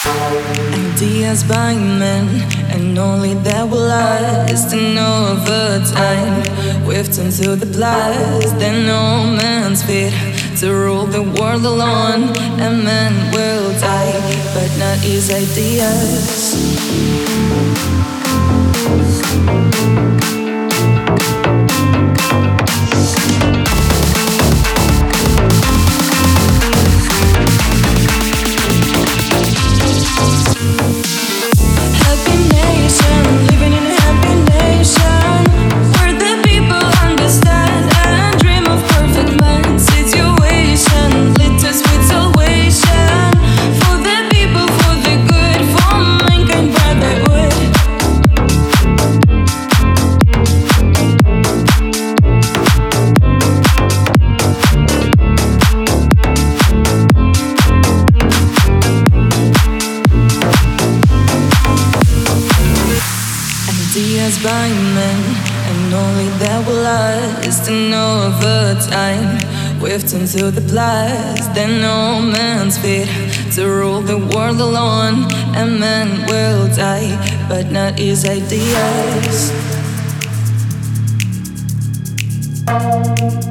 Ideas by men, and only that will last. And over time, we've turned to the blast. Then no man's fit to rule the world alone. And men will die, but not his ideas. By men, and only that will last. And over time, we've turned to the blast. Then no man's fit to rule the world alone. And men will die, but not his ideas.